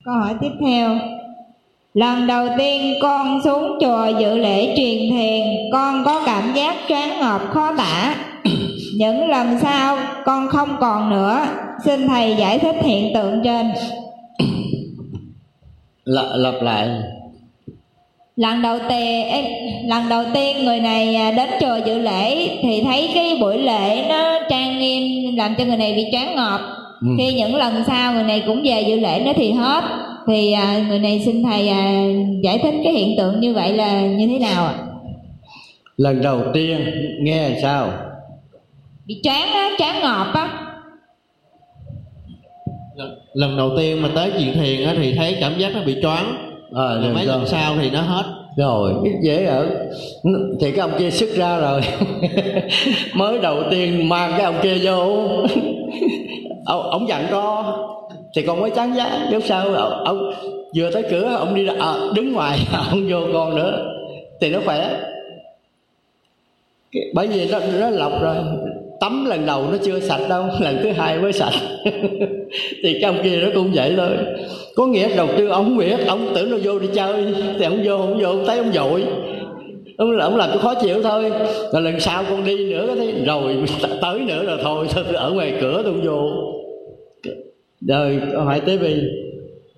Câu hỏi tiếp theo. Lần đầu tiên con xuống chùa dự lễ truyền thiền, con có cảm giác choáng ngợp khó tả. Những lần sau con không còn nữa. Xin thầy giải thích hiện tượng trên. Lặp lại. Lần đầu tiên người này đến chùa dự lễ thì thấy cái buổi lễ nó trang nghiêm làm cho người này bị choáng ngợp. Khi những lần sau người này cũng về dự lễ nó thì hết. Thì người này xin thầy giải thích cái hiện tượng như vậy là như thế nào ạ? Lần đầu tiên nghe sao? Bị choáng á, choáng ngợp á. Lần đầu tiên mà tới chuyện thiền á thì thấy cảm giác nó bị choáng. Mấy lần sau thì nó hết. Rồi, dễ ở. Thì cái ông kia xuất ra rồi. Mới đầu tiên mang cái ông kia vô. Ông dặn con thì con mới chán giá. Lúc sau ông vừa tới cửa ông đi ra, đứng ngoài ông vô con nữa thì nó khỏe. Bởi vì nó lọc rồi. Tắm lần đầu nó chưa sạch đâu, lần thứ hai mới sạch. Thì cái ông kia nó cũng vậy thôi. Có nghĩa đầu tiên ông không biết, ông tưởng nó vô đi chơi. Thì ông vô, ông thấy ông dội. Ông làm tôi khó chịu thôi. Rồi lần sau con đi nữa thấy rồi tới nữa rồi thôi ở ngoài cửa tôi vô. Rồi câu hỏi tới bi.